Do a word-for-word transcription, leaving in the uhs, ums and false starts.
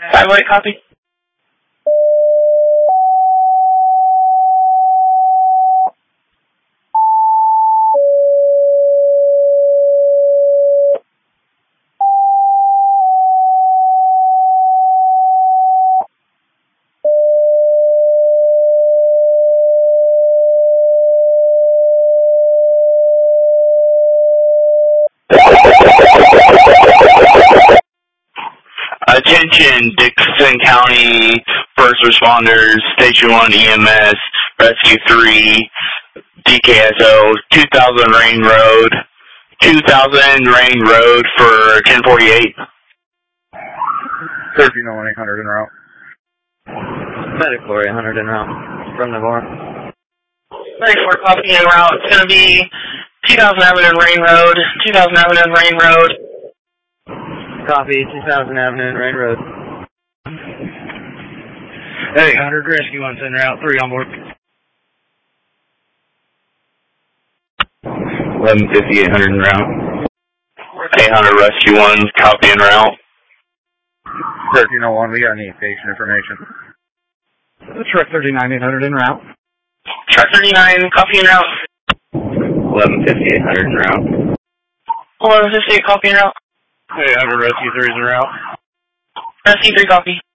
Five White, copy. Attention, Dixon County First Responders, Station one E M S, Rescue three, D K S O, two thousand Rain Road, two thousand Rain Road for ten forty-eight. thirteen oh one eight hundred en route. Medical eight hundred en route from Navarre. Medical copy en route. It's going to be two thousand Avenue and Rain Road, two thousand Avenue and Rain Road. Copy, two thousand Avenue and Rain Road. eight hundred Rescue one's en route, three on board. eleven fifty, eight hundred en route. eight hundred Rescue one's copy en route. thirteen oh one, we got any patient information? Truck thirty-nine, eight hundred en route. Truck thirty-nine, copy en route. eleven fifty, eight hundred en route. eleven fifty-eight, copy en route. eight hundred Rescue three's en route. Rescue three, copy.